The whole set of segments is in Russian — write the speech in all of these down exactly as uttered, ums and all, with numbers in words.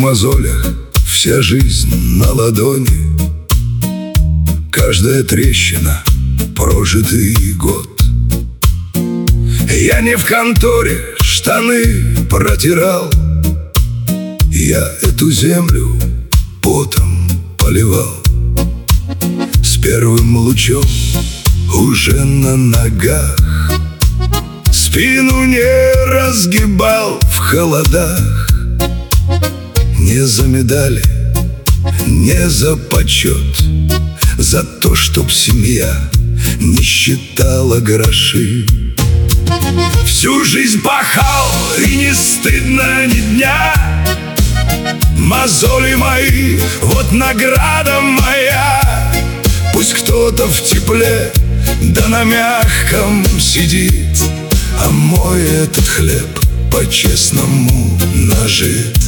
мозолях, вся жизнь на ладони, каждая трещина — прожитый год. Я не в конторе штаны протирал, я эту землю потом поливал. С первым лучом уже на ногах, спину не разгибал в холодах. Не за медали, не за почет, за то, чтоб семья не считала гроши. Всю жизнь пахал, и не стыдно ни дня. Мозоли мои, вот награда моя. Пусть кто-то в тепле, да на мягком сидит, а мой этот хлеб по-честному нажит.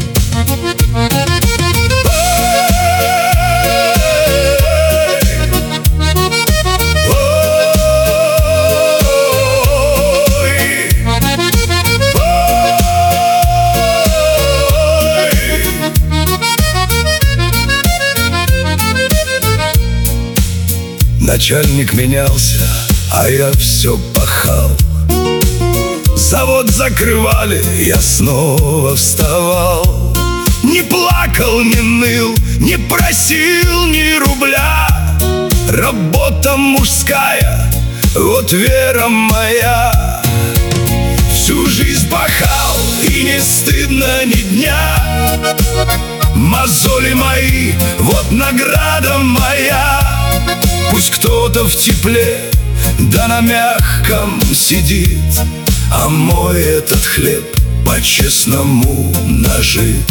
Начальник менялся, а я все пахал. Завод закрывали, я снова вставал. Не плакал, не ныл, не просил ни рубля. Работа мужская, вот вера моя. Всю жизнь пахал, и не стыдно ни дня. Мозоли мои, вот награда моя. Пусть кто-то в тепле, да на мягком сидит, а мой этот хлеб по-честному нажит.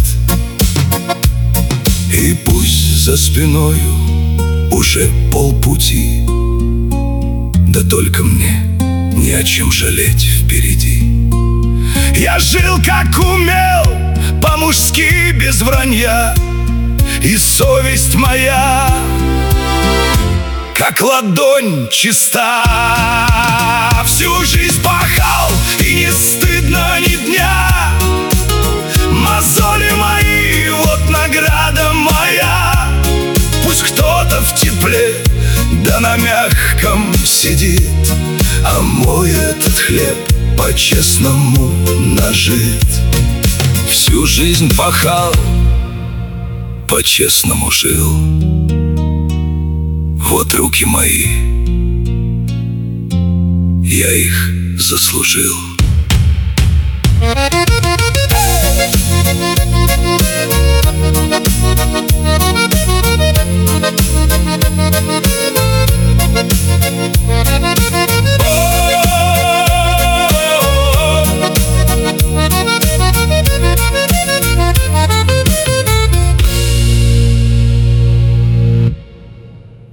И пусть за спиною уже полпути, да только мне не о чем жалеть впереди. Я жил как умел, по-мужски без вранья, и совесть моя как ладонь чиста. Всю жизнь пахал, и не стыдно ни дня. Мозоли мои, вот награда моя. Пусть кто-то в тепле, да на мягком сидит, а мой этот хлеб по-честному нажит. Всю жизнь пахал, по-честному жил. Вот руки мои, я их заслужил. Thank you.